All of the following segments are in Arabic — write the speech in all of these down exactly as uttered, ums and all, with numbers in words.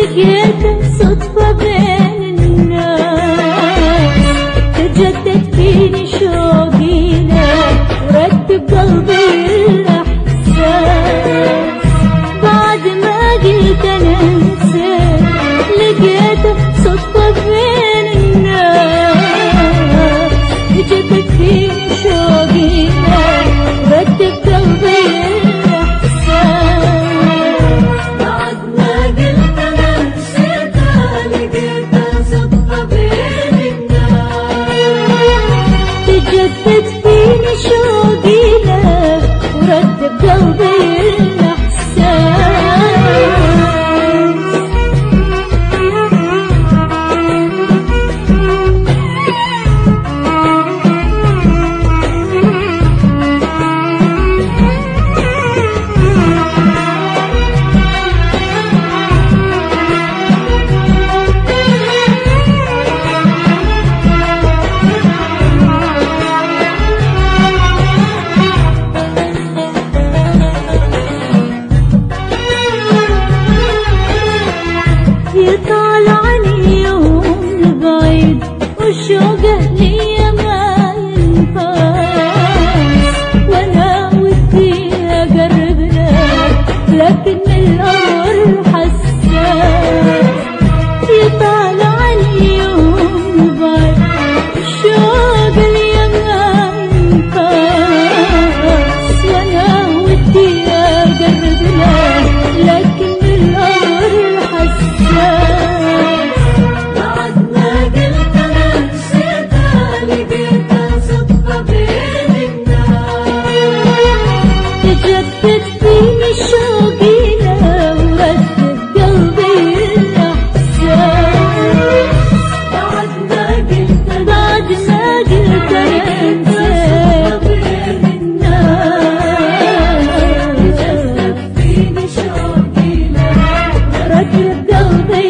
لقيته صدفة بين الناس، تجدد فيني شوقي له ورتب قلبي الإحساس. بعد ما قلت أنا نسيت لقيته صدفة بين الناس، تجدد فيني شوقي له ورتب قلبي جدد فيني شوقي له ورتب قلبي يطالعني يوم البعيد وشوقه ليا ما ينفاس، وانا ودي اقرب له لكن الامر حساس. يطالعني يوم البعيد وشوقه ليا ما ينفاس، وانا ودي اقرب له لكن الامر حساس. جدد فيني شوقي له ورتب قلبي الإحساس. بعد ما قلت بعد ما قلت أنا بين الناس، جدد فيني شوقي له ورتب قلبي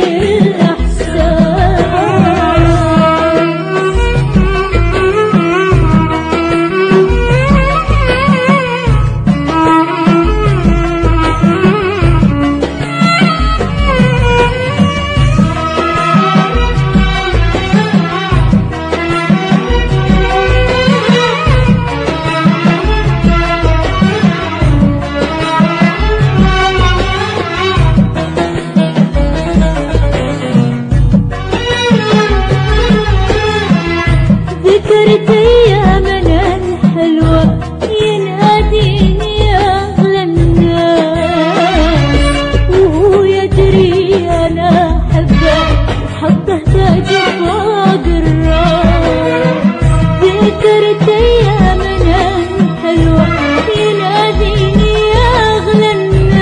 ذكرت أيامنا الحلوة يناديني يا أغلى الناس، وهو يدري أنا أحبه وحبه تاج فوق الراس. ذكرت أيامنا الحلوة يناديني يا أغلى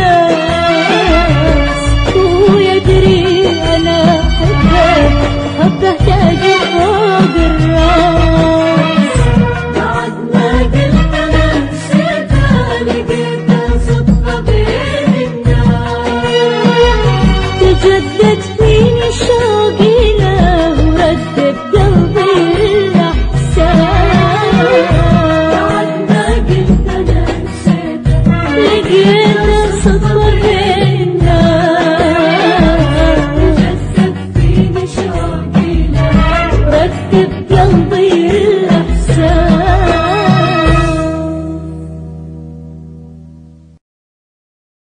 الناس، وهو يدري أنا أحبه وحبه تاج فوق الراس. بعد ما قلت أنا نسيته لقيته